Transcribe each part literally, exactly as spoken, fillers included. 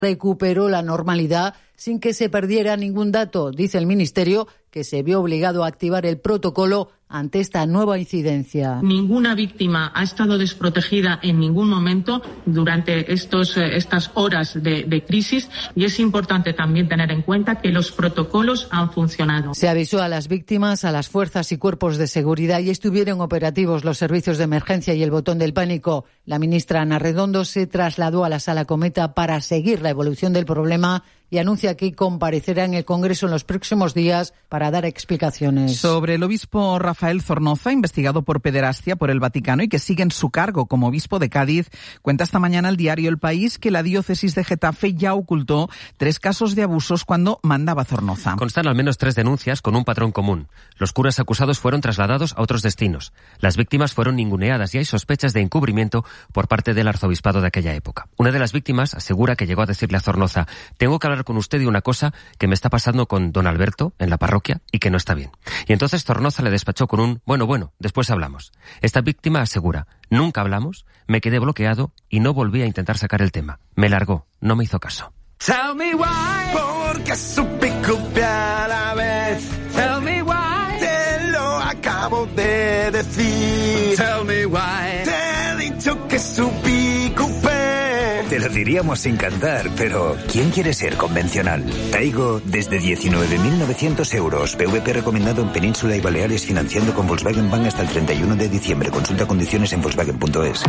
recuperó la normalidad sin que se perdiera ningún dato. Dice el Ministerio que se vio obligado a activar el protocolo ante esta nueva incidencia. Ninguna víctima ha estado desprotegida en ningún momento durante estos, estas horas de, de crisis, y es importante también tener en cuenta que los protocolos han funcionado. Se avisó a las víctimas, a las fuerzas y cuerpos de seguridad, y estuvieron operativos los servicios de emergencia y el botón del pánico. La ministra Ana Redondo se trasladó a la Sala Cometa para seguir la evolución del problema y anuncia que comparecerá en el Congreso en los próximos días para dar explicaciones. Sobre el obispo Rafael Zornoza, investigado por pederastia por el Vaticano y que sigue en su cargo como obispo de Cádiz, cuenta esta mañana el diario El País que la diócesis de Getafe ya ocultó tres casos de abusos cuando mandaba Zornoza. Constan al menos tres denuncias con un patrón común. Los curas acusados fueron trasladados a otros destinos. Las víctimas fueron ninguneadas y hay sospechas de encubrimiento por parte del arzobispado de aquella época. Una de las víctimas asegura que llegó a decirle a Zornoza: tengo que hablar con usted de una cosa que me está pasando con don Alberto en la parroquia y que no está bien. Y entonces Zornoza le despachó con un bueno, bueno, después hablamos. Esta víctima asegura: nunca hablamos, me quedé bloqueado y no volví a intentar sacar el tema. Me largó, no me hizo caso. Tell me why, porque supe copiar a la vez. Tell me why, te lo acabo de decir. Tell me why, te he dicho que supí copiar. Te lo diríamos sin cantar, pero ¿quién quiere ser convencional? Taigo desde diecinueve mil novecientos euros. P V P recomendado en Península y Baleares, financiando con Volkswagen Bank hasta el treinta y uno de diciembre. Consulta condiciones en Volkswagen punto es.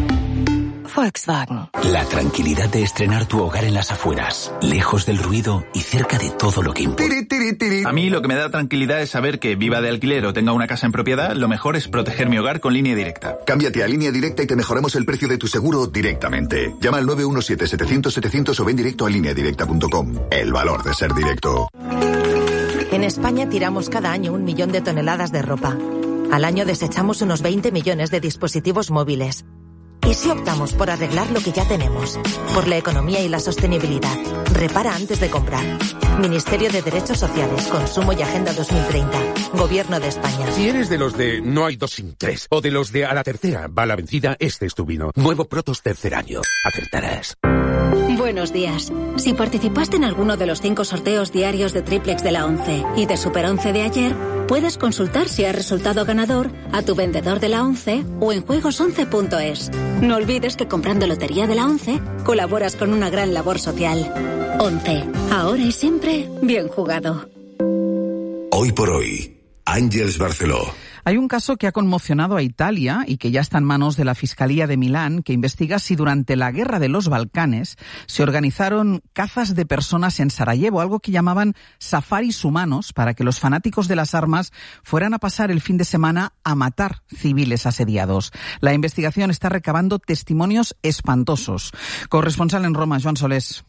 Volkswagen. La tranquilidad de estrenar tu hogar en las afueras, lejos del ruido y cerca de todo lo que importa. A mí lo que me da tranquilidad es saber que viva de alquiler o tenga una casa en propiedad, lo mejor es proteger mi hogar con Línea Directa. Cámbiate a Línea Directa y te mejoramos el precio de tu seguro directamente. Llama al nueve uno siete, setecientos, setecientos o ven directo a línea directa punto com. El valor de ser directo. En España tiramos cada año un millón de toneladas de ropa. Al año desechamos unos veinte millones de dispositivos móviles. ¿Y si optamos por arreglar lo que ya tenemos? Por la economía y la sostenibilidad. Repara antes de comprar. Ministerio de Derechos Sociales, Consumo y Agenda dos mil treinta. Gobierno de España. Si eres de los de no hay dos sin tres, o de los de a la tercera va la vencida, este es tu vino. Nuevo Protos Tercer Año. Acertarás. Buenos días. Si participaste en alguno de los cinco sorteos diarios de Triplex de la once y de Super once de ayer, puedes consultar si has resultado ganador a tu vendedor de la once o en juegos once punto es. No olvides que comprando Lotería de la once colaboras con una gran labor social. once. Ahora y siempre, bien jugado. Hoy por hoy, Àngels Barceló. Hay un caso que ha conmocionado a Italia y que ya está en manos de la Fiscalía de Milán, que investiga si durante la Guerra de los Balcanes se organizaron cazas de personas en Sarajevo, algo que llamaban safaris humanos, para que los fanáticos de las armas fueran a pasar el fin de semana a matar civiles asediados. La investigación está recabando testimonios espantosos. Corresponsal en Roma, Joan Solés.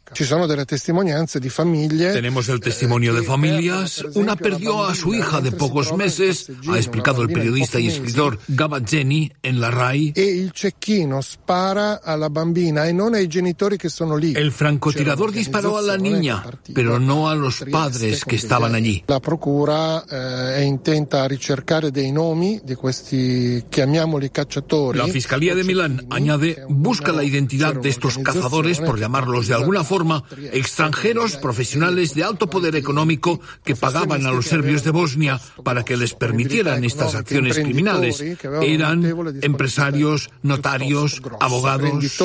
Tenemos el testimonio de familias. Una perdió a su hija de pocos meses, ha explicado el periodista y escritor Gavazzeni en la RAI. El francotirador disparó a la niña, pero no a los padres que estaban allí. La procura eh, intenta ricercare dei nomi di questi, chiamiamoli cacciatori. La Fiscalía de Milán añade, busca la identidad de estos cazadores, por llamarlos de alguna forma, extranjeros profesionales de alto poder económico que pagaban a los serbios de Bosnia para que les permitieran estas acciones criminales. Eran empresarios, notarios, abogados.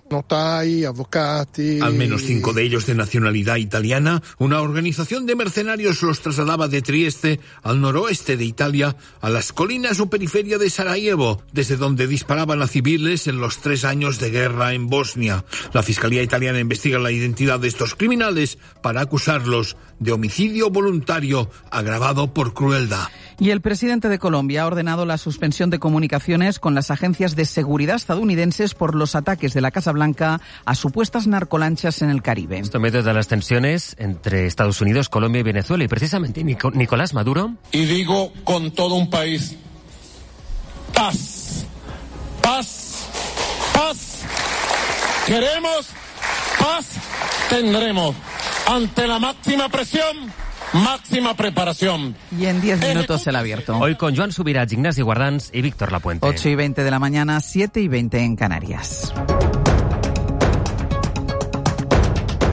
Al menos cinco de ellos de nacionalidad italiana. Una organización de mercenarios los trasladaba de Trieste al noroeste de Italia a las colinas o periferia de Sarajevo, desde donde disparaban a civiles en los tres años de guerra en Bosnia. La Fiscalía italiana investiga la identidad de estos criminales para acusarlos de homicidio voluntario agravado por crueldad. Y el presidente de Colombia ha ordenado la suspensión de comunicaciones con las agencias de seguridad estadounidenses por los ataques de la Casa Blanca a supuestas narcolanchas en el Caribe. Esto en medio de las tensiones entre Estados Unidos, Colombia y Venezuela. Y precisamente Nico, Nicolás Maduro... Y digo con todo un país, paz, paz, paz. Queremos paz, tendremos. Ante la máxima presión, máxima preparación. Y en diez minutos el abierto. Hoy con Joan Subirats, Ignasi Guardans y Víctor Lapuente. ocho y veinte de la mañana, siete y veinte en Canarias.